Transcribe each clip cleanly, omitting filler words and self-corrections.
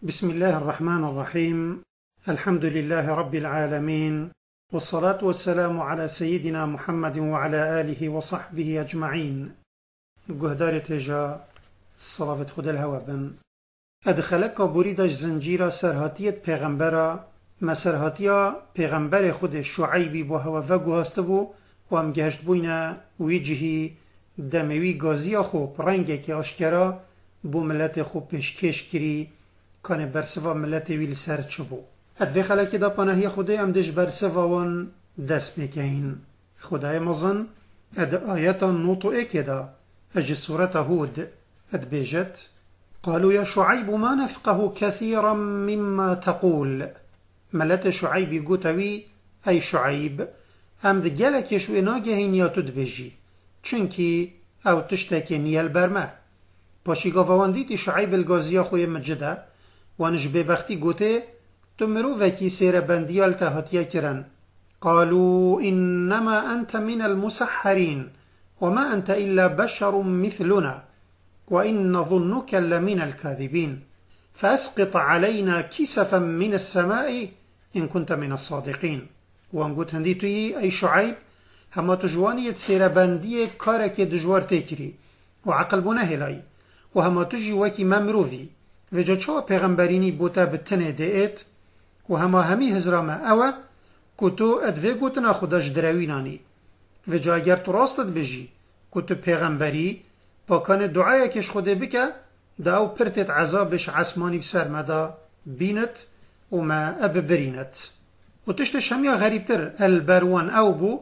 بسم الله الرحمن الرحيم. الحمد لله رب العالمين، والصلاة والسلام على سيدنا محمد وعلى آله وصحبه أجمعين. قهدار تجا الصلاة خد الهوى بن أدخلك بريدش زنجيرة سرهاتية پیغمبرا ما سرهاتية پیغمبر خود شعيبي بو هوا وگو هستبو و ام گهشت بوينه ويجهي دموي گازي خو رنگه که اشکرا بو ملت خو پیشکش کری کان برسوا ملت ویل سر چبو ادوی خلکی دا پناهی خدای ام دش برسوا وان دست بکین خدای مزن اد آیتا نوتو اکدا اج سورة هود اد بیجت قالوا يا شعيب ما نفقه كثيرا مما تقول ملت شعيب قوتوي أي شعيب ام دجالك شو ناگهين يا تد بيجي چنكي او تشتكي نيال برما باشي قفوانديتي شعيب الغازية خويا مجده وانش ببختي قوتي تمرو وكي سير بنديال تهاتيا كرن قالوا إنما أنت من المسحرين وما أنت إلا بشر مثلنا وإن نظنك لمن الكاذبين فأسقط علينا كسفا من السماء إن كنت من الصادقين وانقوت هنديتوي أي شعيب هما تجواني تسير بندية كارك دجوار تكري وعقل بناهلاي وهما تجي وكي ممروذي وجا چا پیغمبرینی بوتا بتنه دیت و همی هزرامه اوه کتو ادوه گوتنا خودش دروینانی وجا اگر تو راستت بجی کتو پیغمبری پاکان دعای کش خوده بکه دا او پرتت عذابش عسمانی بسر مدا بینت و ما اب برینت و تشتش همیا غریبتر البروان او بو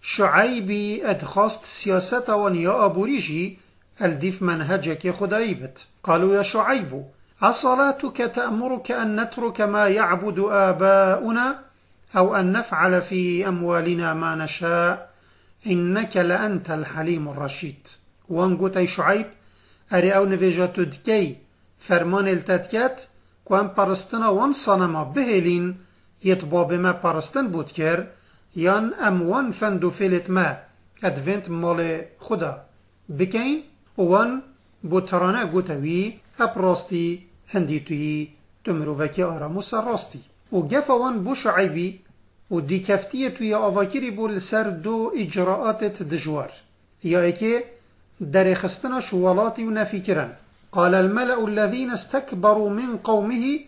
شعیبی ادخواست سیاست وان یا ابوریجی الدیف منهجك خدایی بت قالوا يا شعيب أصلاتك تأمرك أن نترك ما يعبد آباؤنا أو أن نفعل في أموالنا ما نشاء إنك لأنت الحليم الرشيد وانقوت أي شعيب أري أو نفيجاتو دكي فرمان التدكات كوان پرستنا وان صنما بهلين يطبا بما پرستن بودكر يان أموان فندو فيلت ما أدفنت مال خدا بكين وان بوترانه قوتوي أبراستي هنديتوي تمرو وكي آراموس راستي وقفا وان بو شعيبي ودي كفتيتوي آواكيري بو لسر دو إجراءات دجوار يا إيكي در خستنا شوالاتي ونفكرا قال الملأ الذين استكبروا من قومه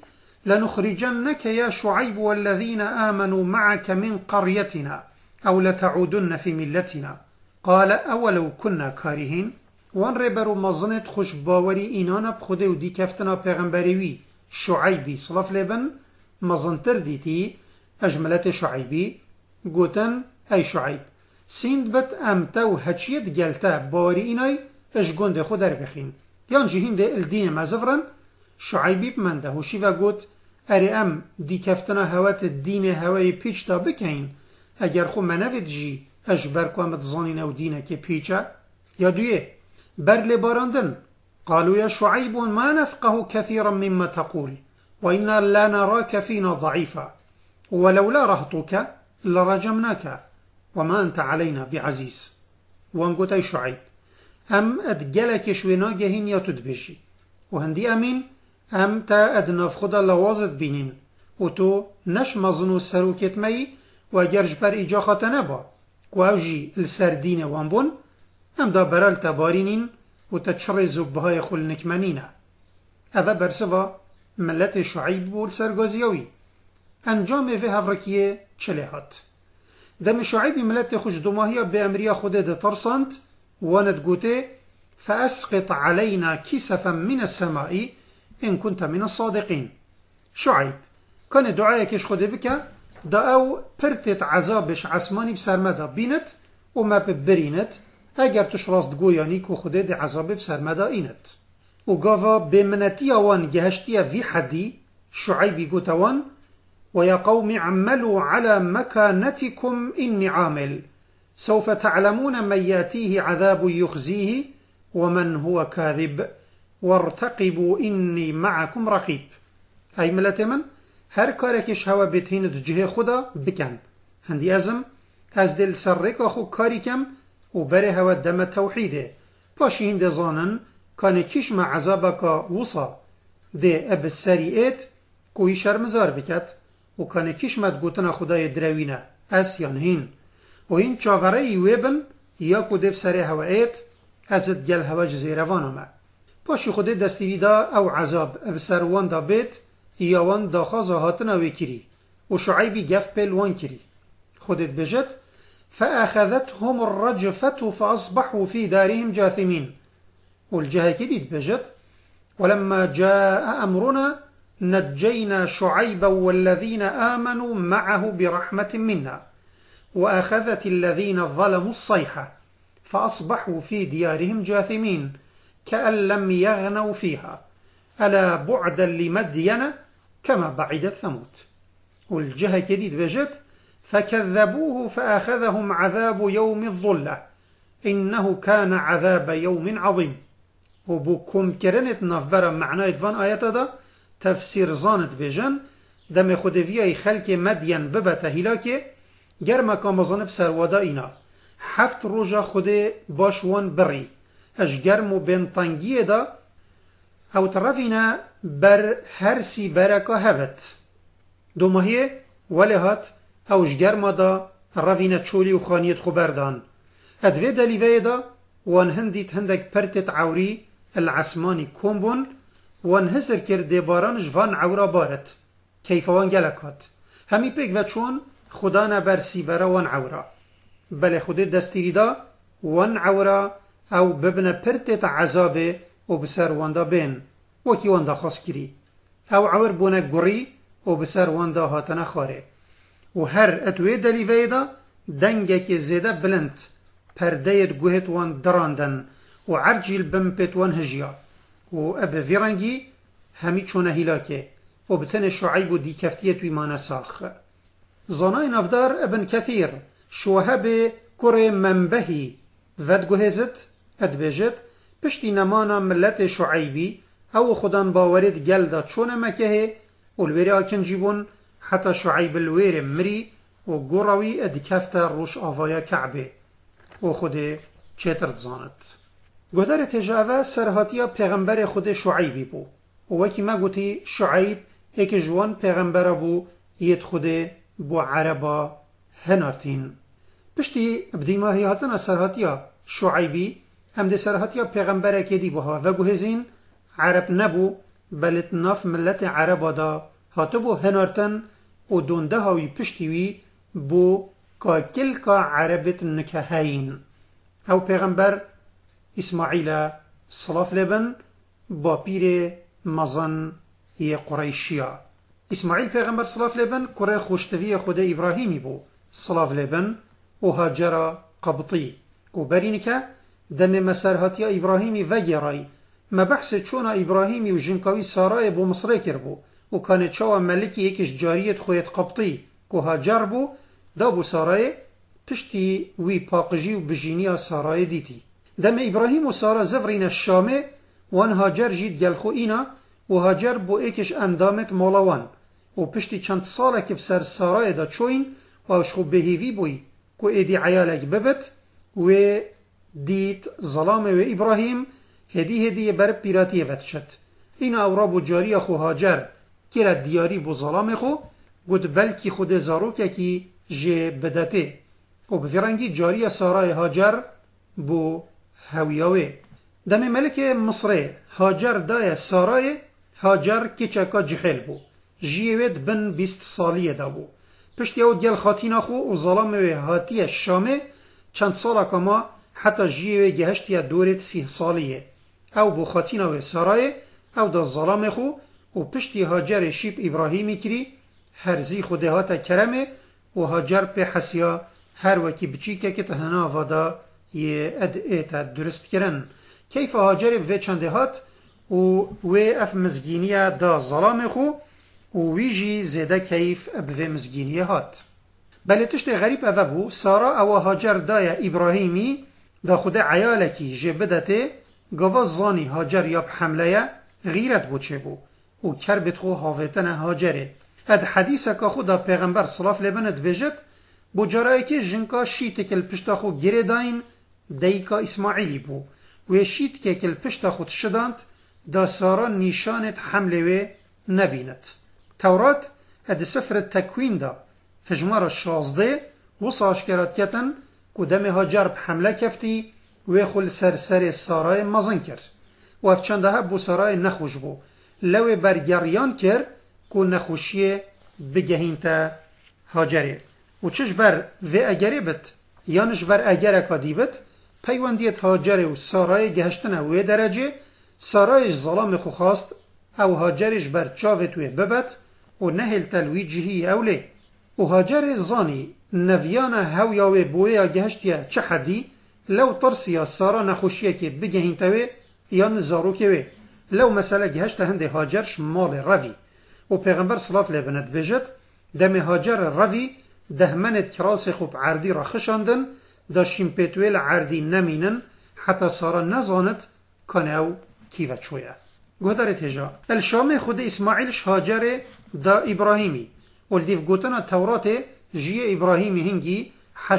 لنخرجنك يا شعيب والذين آمنوا معك من قريتنا أو لتعودن في ملتنا قال أولو كنا كارهين وان ربرو مزنت خوش باوری اینانا بخوده و دی کفتنا پیغمبریوی شعیبی صلاف لبن مزنتر دیتی اجملت شعیبی گوتن ای شعیب سیند بت امتا و هچیت گلتا باوری اینای اش گنده خود در بخین یان جهین ده الدین مزفرن شعیبی بمنده هوشی و گوت اری ام دی کفتنا هوات دین هوای پیچ تا بکین اگر خو منوید جی اش برکو امت زانین او دینه که پیچه یا دویه بر لباراندن قالوا يا شعيب ما نفقه كثيرا مما تقول وإنا لا نراك فينا ضعيفا ولولا رهطك لرجمناك وما أنت علينا بعزيز وانقوت أي شعيب أم أدجلك شوينا جهين يا تدبشي وهندي أمين أم تا أدناف خدا لوازد بينين وتو نش مظنو سروكت مي وجرج بر إجاخة نبا كواوجي السردين وانبون ام دا برال تبارينين و تشري زبهاي خل نكمانين افا برسوا ملت شعيب بول سرگازيوي انجام في هفركيه چلهات دم شعيب ملت خوش دماهية بأمريا خده ده ترسانت واند قوته فأسقط علينا كسفا من السماء إن كنت من الصادقين شعيب كان دعايكش خده بك دا او پرتت عذابش عسماني بسرمدا بينت وما ببرينت اگر توش راست گویانی که خوده ده عذاب بسرمدا اینت و گاوا بمنتی آوان گهشتی وی حدی شعیبی گوتوان و یا قوم عملوا على مكانتكم إني عامل سوف تعلمون من ياتيه عذاب يخزيه ومن هو كاذب وارتقبوا إني معكم رقيب أي ملت من هر کارکش هوا بتهین جه خدا بکن هندی ازم از دل سرک آخو کاری کم و بره هوا دم توحیده پاشی هند زانن کان کش مع عذابك وصا ده اب سریعت کوی شرمزار بکت و کانه کشمت گوتنا خدای دروینه اس یان هین و این چاوره ایویبن یا کدف سری هوایت ازت گل هواج زیروانمه پاشی خود دستیری دا او عذاب افسر وان دا بیت یا وان دا خازا هاتنا وکری و شعیبی گف پیل وان کری خودت بجد فأخذتهم الرجفة فأصبحوا في دارهم جاثمين والجهة كديد بجد ولما جاء أمرنا نجينا شعيبا والذين آمنوا معه برحمة منا وأخذت الذين ظلموا الصيحة فأصبحوا في ديارهم جاثمين كأن لم يغنوا فيها ألا بعدا لمدين كما بعدت ثمود والجهة كديد بجد فكذبوه فأخذهم عذاب يوم الظلة إنه كان عذاب يوم عظيم وبكم كرنت نفبرا معنى فان آيات دا تفسير زانت بجن دم خودویای خلق مدین ببته هلاکه گرمه کامزانه بسر وادا اینا هفت روژا خود باشوان بری اش گرم و بنتانگیه دا او طرفینا بر هرسی برکا هبت دو ماهیه ولی هات اوش گرمه دا روینا چولی و خانیت خبردان ادوه دلیوه دا وان هندیت هندک پرتت عوری العسمانی کومبون وان هزر کرده بارانش وان عورا بارت کیف وان گلکات همی پیگ و چون خدا نبرسی برا وان عورا بله خود دستیری دا وان عورا او ببن پرتت عذابه و بسر وان دا بین وکی وان دا خاص کری او عور بونه گری و بسر وان دا هاتنا خاره و هر اتوه دلیوه دا دنگه که زیده بلند پرده گوهت وان دراندن و عرجیل بمپت وان هجیا و اب فیرنگی همی چونه هلاکه و بتن شعیب و دی کفتیت ویمان ساخ زانای نفدار ابن کثیر شوهب کره منبهی ود گوهزت ادبجت پشتی نمانا ملت شعیبی او خودان باورد گل دا چونه مکه و الویری آکن جیبون حتی شعیب الویر مری و گروی اد کفت روش آوایا کعبه و خود چترد زانت گودر تجاوه سرهاتیا پیغمبر خود شعیبی بو و وکی ما گوتی شعیب ایک جوان پیغمبر بو ید خود بو عربا هنارتین پشتی بدیما هیاتنا سرهاتیا شعیبی هم ده سرهاتیا پیغمبر کدی بوها و گوهزین عرب نبو بلت ناف ملت عربا دا هاتو بو هنارتن و دونده هاوی پشتیوی بو که کل عربت نکهین او پیغمبر اسماعیل صلاف لبن با پیر مزن ی قریشیا اسماعیل پیغمبر صلاف لبن کره خوشتوی خود ابراهیمی بو صلاف لبن و هاجر قبطی و برین که دم مسرهاتی ابراهیمی و گرای ما بحث چون ابراهیمی و جنکاوی سارای بو مصر کر بو و کانه چاو ملکی یکش جاریت خویت قبطی که هاجر بو دا بو سارای پشتی وی پاقجی و بجینی سارای دیتی دم ابراهیم و سارا زفرین الشامه وان هاجر جید گلخو اینا و هاجر بو ایکش اندامت مولاوان و پشتی چند ساله که بسر سارای دا چوین و اشخو بهیوی بوی که ایدی عیالک ببت و دیت ظلام و ابراهیم هدی بر پیراتی وت شد اینا اورا بو جاری خو هاجر که دیاری بو ظلام خو گود بلکی خود زاروکه کی جه بدته و بفرنگی جاری سارای هاجر بو هویاوی دم ملک مصر هاجر دای سارای هاجر کچکا جخل بو جیوید بن 20 سالیه دا بو پشتی او گل خاتینا خو و ظلام و هاتی شامه چند سالا کما حتی جیوی گهشتی دورت 30 سالیه او بو خاتینا و سارای او دا ظلام خو و پشتی هاجر شیب ابراهیمی کری هرزی خوده هاتا کرمه و هاجر په حسیا هر وکی بچیکه که تهنا وادا یه ادعیتا درست کرن کیف هاجر به چنده هات و اف مزگینیه دا ظلام خو و ویجی زیده کیف به مزگینیه هات بله تشت غریب اوه بو سارا او هاجر دای ابراهیمی دا خود عیالکی جبدته گوا زانی هاجر یا بحمله غیرت بو چه بو و کربت خو هاویتن هاجره اد حدیثه که خود دا پیغمبر صلاف لبند بجد بو جرایی که جنکا شیت کل پشتا خو گره داین دیکا اسماعیلی بو و شیت که کل پشتا خود شداند دا سارا نشانت حمله و نبينت. تورات اد سفر التكوين دا هجمار 16 وصا اشكرات كتن قدام هاجر بحمله كفتي ويخل سر سارای مزن کرد و افچندها بو سارای نخوش بو لو برگریان کرد که نخوشی بگهین تا هاجره و چش بر و اگره بد یانش بر اگره کدی بد پیوندیت هاجره و سارای گهشتن و درجه سارایش ظلام خو خواست او هاجرش بر چاوتوی ببد و نهل تلویجهی اوله و هاجر زانی نویان هاویاوی بویا گهشتیا چه حدی لو ترسيا سارا نخوشيك بجهين توي يا نزاروكي لو مسألة جهشت هندي هاجرش مال الرفي و پیغمبر صلاف لبنت بجد دم هاجر الرفي دهمنت كراسي خوب عردي را خشاندن دا شمپتويل عردي نمينن حتى سارا نزانت كان او كيفت شوية قدرت هجا الشام خود اسماعيلش هاجر دا ابراهيمي والديف قوتنا التوراة جي ابراهيمي هنجي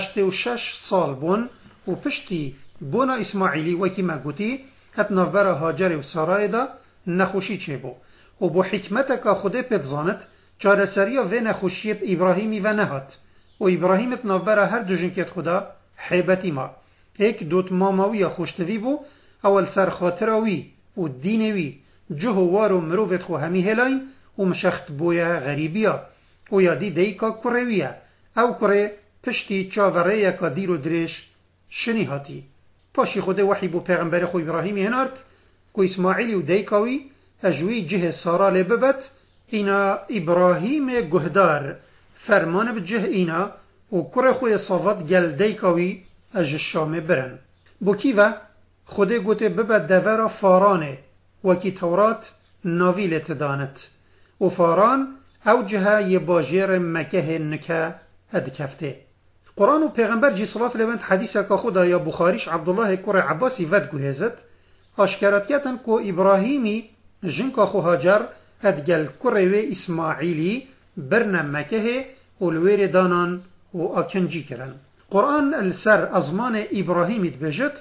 86 سال بون و پشتی بونا اسماعیلی وکی ما گوتی هت نوبر هاجر و سارای دا نخوشی چه بو و بو حکمت که خوده پت زانت چارسریا و نخوشی ابراهیمی و نهات و ابراهیمت نوبر هر دو جنکت خدا حیبتی ما ایک دوت ماماوی خوشتوی بو اول سر خاطراوی و دینوی جهوار و مروفت خو همی هلاین و مشخت بویا غریبیا و یادی دیکا کرویه او کره پشتی چاوره که دیر و درش شنی هاتی پاشی خود وحی بو پیغمبر خو ابراهیمی هنارد که اسماعیلی و دیکاوی اجوی جه سارا لببت اینا ابراهیم گهدار فرمان بجه اینا و کره خوی صافت گل دیکاوی اج الشام برن بو کیوه خود گوته ببت دورا فارانه وکی تورات ناویلت دانت و فاران او جه ی باجیر مکه نکه ادکفته قرآن و پیغمبر جی صلاف لبند حدیثه که خدا یا بخاریش عبدالله کره عباسی ود گوهزد اشکرات کتن که ابراهیمی جنکا خو هاجر ادگل کره و اسماعیلی برن مکه و لویر دانان و اکنجی کرن قرآن السر ازمان ابراهیمی دبجد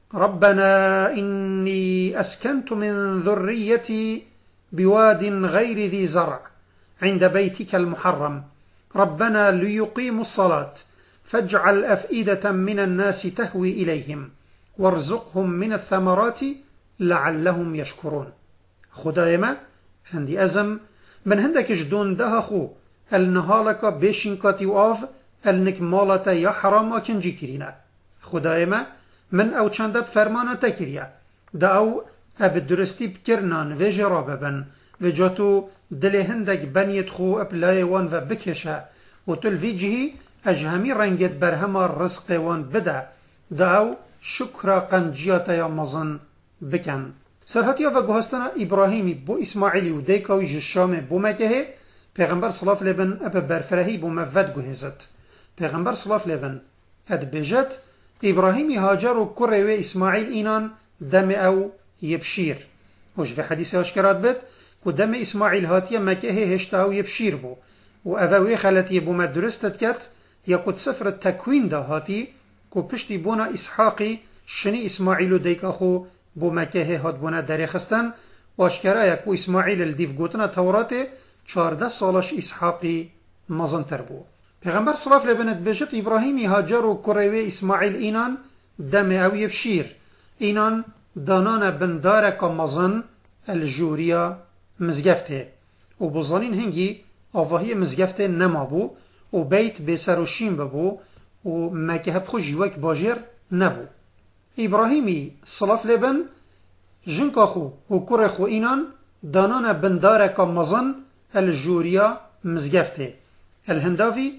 ربنا إني أسكنت من ذريتي بواد غير ذي زرع عند بيتك المحرم ربنا ليقيموا الصلاة فاجعل أفئدة من الناس تهوي إليهم وارزقهم من الثمرات لعلهم يشكرون خدای ما هندی ازم من هندك جدون ده خو النهالك بيشنكاتي واف النكمالة يا حرام اکنجی کرینه خدای ما من او چند فرمانه تکریه ده او اب درستی بکرنان و جرابه بن و جاتو دل هندك بنیت خو ابلای وان و بکشه و تل ویجهی اجهمی رنگت برهما رزق وان بده ده او شکر قنجیات یا مزن بکن سرحتیا و گوهستنا ابراهیمی بو اسماعیلی و دیکاوی جشام بو مکه پیغمبر صلاف لبن اب برفرهی بو مفد گوهزد پیغمبر صلاف لبن اد بجت ابراهیمی هاجر و کره و اسماعیل اینان دم او یبشیر وش في حديث اشكرات بد ودم اسماعيل هاتيه مكه هشتاو يبشير بو و اووي خلتي بو مدرستت كت يقود سفر التكوين ده هاتي كو پشتي بونا اسحاقي شني اسماعيل ديك اخو بو مكه هات بونا دريخستن واشكرا يكو اسماعيل الديف قوتنا توراته 14 سالش اسحاقي مزن تربو پیغمبر صلی الله علیه و بجت ابراهیمی هاجر و کره اسماعیل اینان دم او یبشیر اینان دانان بندار که مزن الجوریا مزگفته و بزانین هنگی آواهی مزگفته نما بو و بیت بسر و شیم ببو و مکه بخوش وک باجر نبو ابراهیمی صلی الله علیه جنکا خو و کره خو اینان دانان بندار که مزن الجوریا مزگفته الهنداوی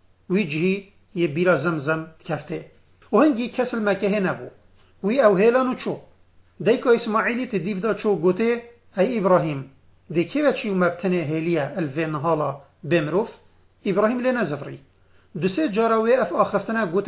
ویجهی یه بیرا زمزم کفته و هنگی کسل مکه نبو وی او هیلانو چو دیکا اسماعیلی تدیف دا چو گوته ای ابراهیم دیکی و چیو مبتنه هیلیه الوین حالا بمروف ابراهیم لی نزفری دو سه جاراوی اف آخفتنه گوته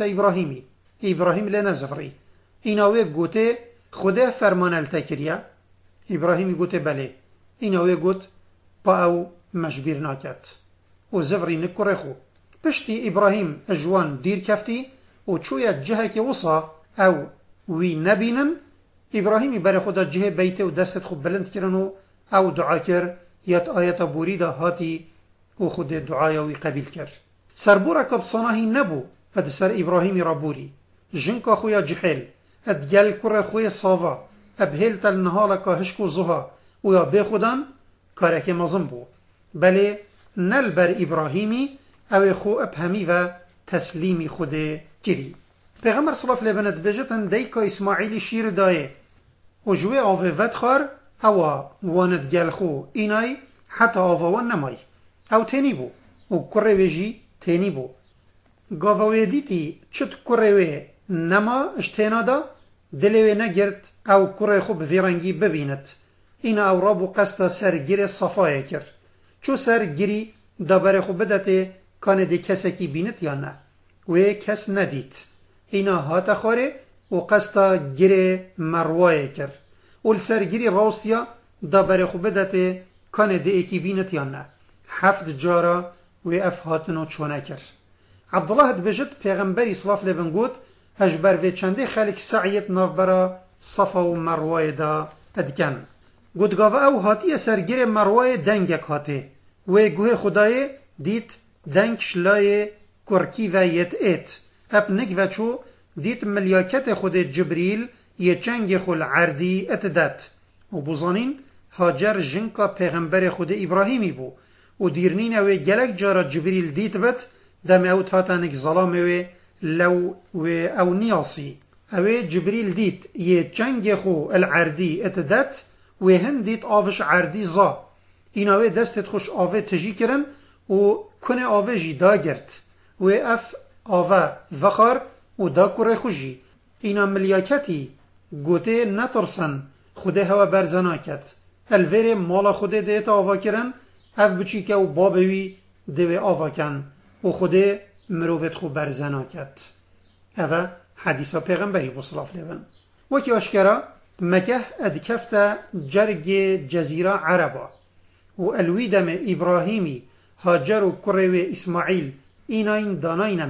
ابراهیم لی نزفری ایناوی گوته خوده فرمان التکریه ابراهیمی گوته بله ایناوی گوت با او مجبیر ناکت و زفری نکره خو پشتی ابراهیم اجوان دیر کفتی و چویا جهه که وصا او وی نبینن إبراهيم بر خدا جه بيته و دست خو بلند كرن او دعا كر يات آيات بوري دا هاتي و خود دعايا وي قبيل كر سربورا كب صناهي نبو اد سر إبراهيم رابوري جنكا خويا جحيل اد جل كر خويا صافا ابهلت النهالك هشكو زها ويا بخدان كارك مزن بو بله نل بر إبراهيمي او خو ابهمي و تسليمي خود كري پیغمبر صلی الله علیه و سلم بجتن دیکا اسماعیل شیر دایه و جوی آوه ودخار او واند گل خو اینای حتی آوه وان نمای او تینی بو و کروی جی تینی بو گاوه دیتی چت کروی نما اشتینا دا دلوی نگرد او کروی خو بویرنگی ببیند این او رابو قصد سرگیر صفایه کر چو سرگیری دابر خو بدته کانه دی کسکی بیند یا نه و کس ندید اینا هات خوره و قصد گیره مروایه کر و سرگیری راستیا دابر خو بدته کانه دی اکی بیند یا نه 7 جارا و اف هاتنو چونه کر عبدالله دبجت پیغمبری صلاف لبن گوت هجبر و چنده خلق سعیت نافبرا صفا و مروایه دا ادکن گوتگاوه او هاتی سرگیر مروایه دنگک هاته و گوه خدای دیت دنگ شلای کرکی و یت ایت اب نگ و چو دیت ملیاکت خود جبریل یه چنگ خل عردی اتدت و بوزانین هاجر جنکا پیغمبر خود ابراهیمی بو و دیرنین اوه گلک جارا جبریل دیت بت دم او تاتنک ظلام اوه لو و او نیاسی اوه جبریل دیت یه چنگ خو العردی اتدت و هن دیت آوش عردی زا این اوه دستت خوش آوه تجی کرن و کنه آوه جی دا گرد و اف آوه وخار و دا کره خوشی اینا ملیاکتی گوته نترسن خوده هوا برزناکت الویر مالا خوده دیتا آوا کرن اف بچی که و بابوی دوی آوا کن و خوده مروفت خو برزناکت اوه حدیثا پیغمبری بصلاف لیون وکی اشکرا مکه ادکفت جرگ جزیره عربا و الویدم ابراهیمی هاجر و کره اسماعیل این داناین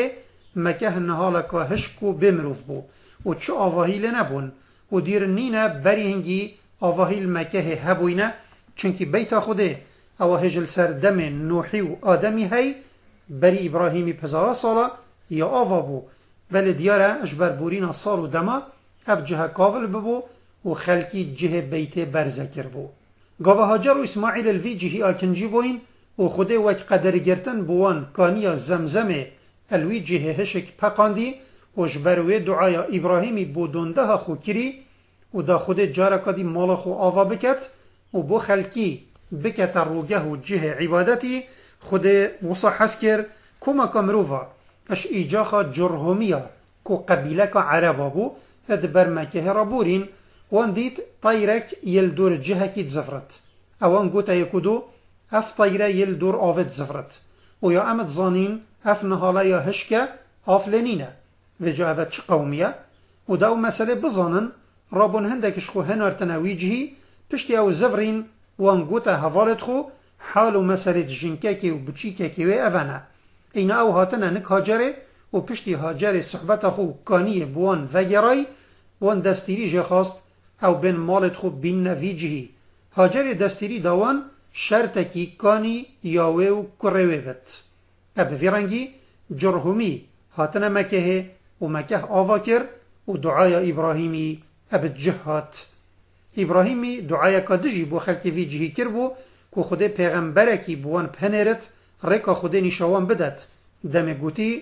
مکه نهالکا هشکو بمروف بو و چه آواهیل نبون و دیر نینه بری هنگی آواهیل مکه هبوینه چونکی بیتا خوده آواهجل سر دم نوحی و آدمی هی بری ابراهیمی پزارا سالا یا آوا بو بل دیاره اجبر بورینا سال و دما اف جه کاول ببو و خلکی جه بیت برزکر بو گاوه هاجر و اسماعیل الوی جهی آکنجی بوین و خوده وک قدر گرتن بوان کانیا زمزمه الوی جه هشک پقاندی و جبروی دعای ابراهیمی بودونده ها خو کری و دا خود جارکادی مال خو آوا بکت و بو خلکی بکت روگه و جه عبادتی خود وصا حس کر کما کمروفا اش ایجاخا جرهمیا کو قبیله کا عربا بو اد برمکه رابورین وان دیت طیرک یل دور جهه کی زفرت اوان گوتا یکودو اف طیره یل دور آفت زفرت و یا امد زانین اف نهالا یا هشکه آف لنینه و جا اوت چه قومیه و داو مسئله بزانن رابون هندکش خو هنارتنوی جهی پشتی او زفرین وان گوتا حوالت خو حال و مسئله جنکه کی و بچیکه کی و اوانه این او هاتنه نک هاجره و پشتی هاجر صحبت خو کانی بوان وگرای وان دستیری جه خواست او بین مالت خو بین نوی جهی هاجر دستیری داوان شرطکی کانی یاوه و کروه بت اب ویرنگی جرهمی هاتنه مکه و مکه آوا کر و دعای ابراهیمی اب جهات ابراهیمی دعای کادجی بو خلکی وی جهی کر بو که خود پیغمبرکی بوان پنرت رکا خود نشوان بدت دم گوتی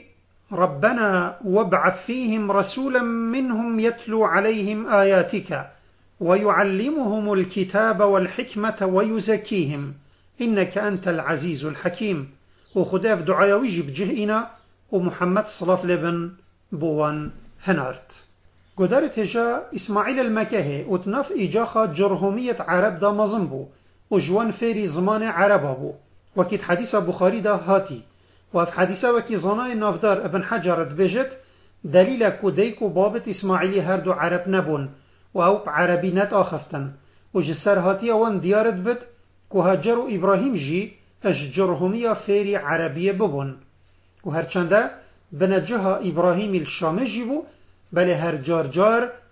ربنا وابعث فيهم رسولا منهم يتلو عليهم آياتك ويعلمهم الكتاب والحكمة ويزكيهم إنك أنت العزيز الحكيم وخداف دعاوي جيب جهئنا ومحمد صلاف لبن بوان هنارت قدرت هجا إسماعيل المكه وتنف إجاخة جرهمية عرب دا مزنبو وجوان فيري زمان عرب بو وكيد حديث بخاري دا هاتي وفي حديثة وكي زناي نافدار ابن حجر دبجت دليل كوديك وبابت إسماعيلي هردو عرب نبون وهو عربي نت آخفتن وجسر هاتي وان ديارت بد كهجر إبراهيم جي أشجرهمية فيري عربية ببون وهرچنده بنجها إبراهيم الشام جيبو بل هر جار جار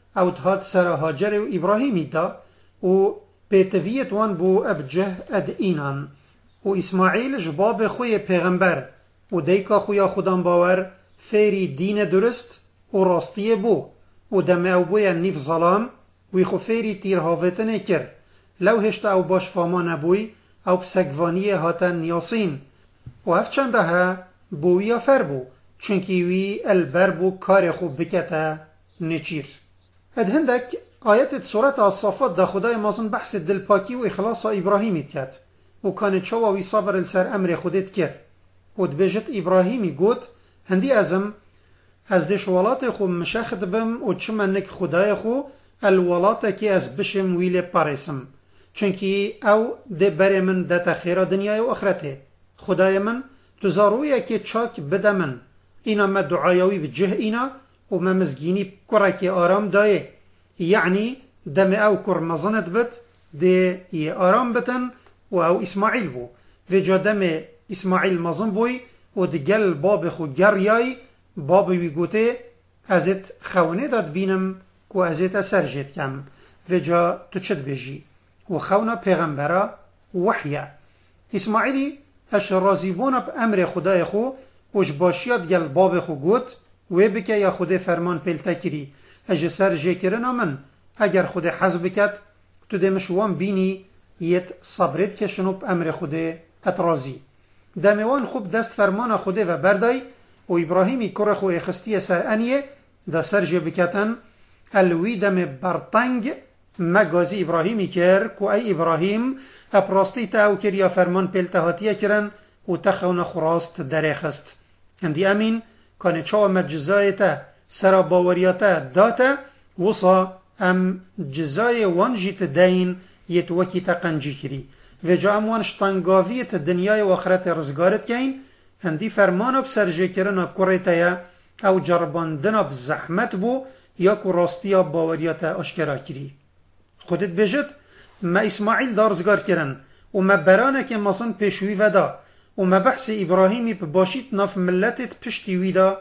او هات سر هاجر و ابراهیمی دا و پیتویت وان بو ابجه اد اینان و اسماعیل جباب خوی پیغمبر و دیکا خویا خودان باور فیری دین درست و راستیه بو و دمه او بویا نیف ظلام وی خو فیری تیر هاوتنه کر لو هشتا او باش فاما نبوی او بسگوانی هاتن نیاسین و اف چنده ها بویا فر بو چونکی وی البر بو کار خوب بکتا نچیر اد هندک آیت سورت الصافات دا خدای مازن بحث دلپاکی و اخلاص ابراهیمی کرد و کان چوا وی صبر السر امر خودت کرد و دبجت ابراهیمی گوت هندی ازم از دش ولات خو مشخد بم و چمنک خدای خو الولات کی از بشم ویل پارسم چونکی او ده بر من ده تخیر دنیای و آخرته خدای من تزارویه که چاک بده من اینا ما دعایوی بجه اینا و ما مزگینی کرکی آرام دایه یعنی دم او کر مزند بد ده ای آرام بتن و او اسماعیل بو و جا دم اسماعیل مزن بوی و دگل باب خو گریای باب وی گوته ازت خونه داد بینم که ازت اثر جد کم و جا تو چد بجی و خونا پیغمبرا وحیا اسماعیلی اش رازیبون با امر خدای خو وش باشیاد گل باب خو گوت و بکه یا خود فرمان پیلتا کری اج سر جه کرنا من اگر خود حزب کت تو دمشوان بینی یت صبرت کشنو با امر خود اترازی دموان خوب دست فرمان خوده و بردای و ابراهیمی کره خو اخستی سر انیه دا سر جه بکتن الوی دم برطنگ مگازی ابراهیمی کر کو ای ابراهیم اپراستی تاو کر یا فرمان پیلتهاتیه کرن و تخون خراست درخست اندی امین کان چاو مجزای تا سرا باوریاتا داتا وصا ام جزای وان جیت دین یت وکی تقنجی کری و جا ام وان شتنگاویت دنیای و آخرت رزگارت کین اندی فرمان بسرجه کرن کریتایا او جرباندن بزحمت بو یا کو راستیا باوریاتا اشکرا کری خودت بجد ما اسماعیل دارزگار کرن و ما برانه که مصن پیشوی ودا و ما بحث ابراهیمی باشید ناف ملتت پشتی ویدا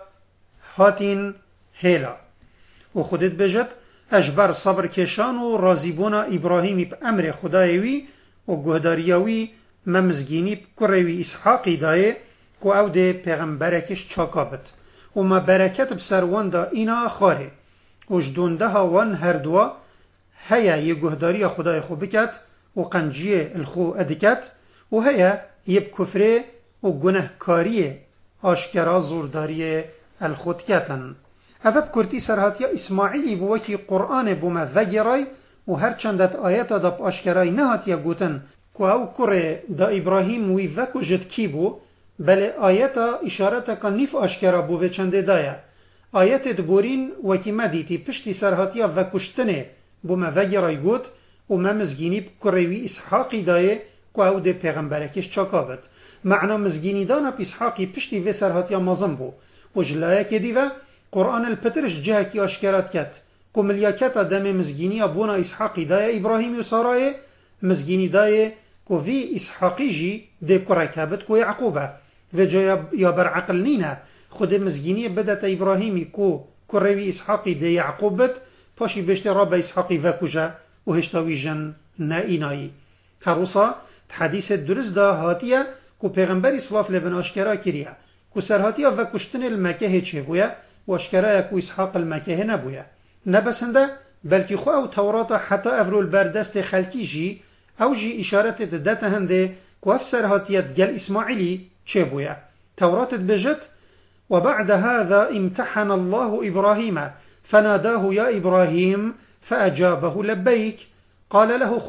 هاتین هیلا و خودت بجد اجبر صبر کشان و رازیبونا ابراهیمی به امر خدایوی و گهداریوی ممزگینی کروی اسحاقی دایه که او ده پیغمبرکش چاکابت و ما برکت بسروان دا اینا خاره و جدونده ها وان هر دوا هيا يجهداري خدای خو بکت و قنجیه الخو ادکت و هيا يب كفره و گنهکاری آشکرا زورداری الخود کتن افب کرتی سرهاتیا اسماعیلی بوکی قرآن بوما وگرای و هر چندت آیت دا آشکرای نهاتیا گوتن که او کره دا ابراهیم وی وکو جد کی بو بله آیتا اشارتا که نیف آشکرا بو و چنده دایا آیت دبورین وکی مدیتی پشتی سرهاتیا وکشتنه بوما وگرای گوت و ما مزگینی کروی اسحاقی دایه که او ده پیغمبرکش چاکابت معنا مزگینی دانا اسحاقی پشتی و سرهاتیا مازم بو و جلایه که دیوه قرآن الپترش جه کی آشکرات کت که ملیاکت دم مزگینی بونا اسحاقی دایه ابراهیمی و سارای مزگینی دایه که وی اسحاقی جی ده کرکابت که یعقوبه و جا یا برعقل نینه خود مزگینی بدت ابراهیمی که کروی اسحاقی ده یعقوبت پاشی بشته را به اسحاقی وکوجه و هشتاوی جن نائینایی هروسا حدیث درست دا هاتیه که پیغمبری صلاف لبن آشکرا کریه که سرهاتیه وکشتن المکه هیچه بویه و آشکرا که اسحاق المکه نبویه نبسنده بلکه خو او توراتا حتی افرول بردست خلکی جی او جی اشارت داده هنده که اف سرهاتیه گل اسماعیلی چه بویه تورات بجت وبعد هذا امتحن الله إبراهيم فناداه يا إبراهيم فأجابه لبيك قال له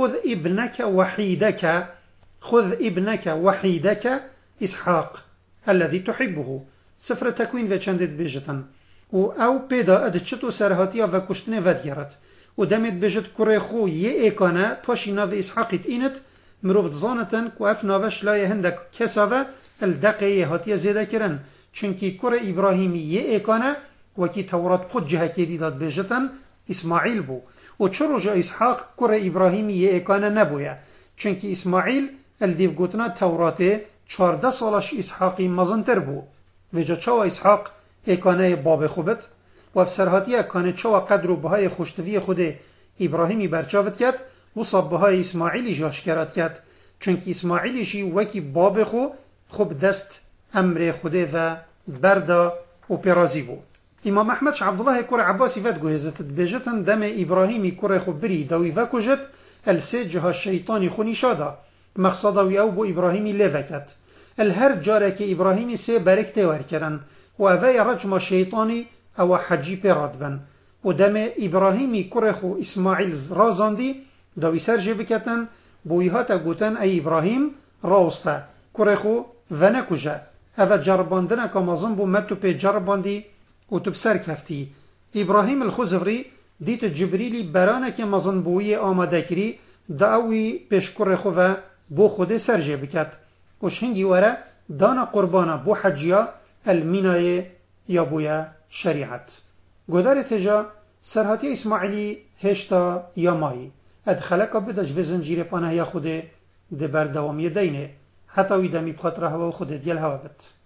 خذ ابنك وحيدك إسحاق الذي تحبه سفر تكوين وچندت بيجتن و او پیدا ادچتو سرهاتیا و کشتنه ودگرد و دمت بجد کره خو یه ایکانه پاشی ناو اسحاقیت اینت مروفت زانتن که اف ناوش لای هندک کساوه الدقیه هاتیا زیده کرن چونکی کره ابراهیمی یه ایکانه وکی تورات خود جه کدی داد بجتن اسماعیل بو و چرو جا اسحاق کره ابراهیمی یه ایکانه نبویه چونکی اسماعیل الدیو گوتنا توراته 14 سالش اسحاقی مزنتر بو و جا چاو اسحاق ایکانه باب خوبت و بسرهاتیه کانه چوا قدر و بهای خوشتوی خود ابراهیمی برچاوت کد و صاب بهای اسماعیلی جاش کرد کد چونک اسماعیلیشی وکی باب خوب دست امر خوده و بردا و پیرازی بو. امام احمد عبدالله کور عباسی ود گوهزت بجتن دم ابراهیمی کور خو بری دوی و کجت السجه الشیطانی خونی شادا مقصدوی او بو ابراهیمی لیوکت الهر جاره که ابراهیمی سه برکته ورکرن و اوی رجم شیطانی او حجی پیراد بن و دم ابراهیمی کور خو اسماعیل رازاندی دوی سر جبکتن بویها تا گوتن ای ابراهیم راسته کور خو و نکجه او جرباندن کامازن بو متو پی جرباندی و تو بسر کفتی. ابراهیم الخزفری دیت جبریلی برانه که مزن بویی آماده کری دعوی پیشکر خواه بو خود سرجه بکد. وش هنگی وره دانا قربانا بو حجیا المینای یا بویا شریعت. گدار تجا سرحاتی اسماعیلی هشتا یا ماهی ادخلقا بدج و زنجیر پانه یا خود ده بردوامی دینه حتی ویدمی بخاطر هوا خود دیل هوا بد.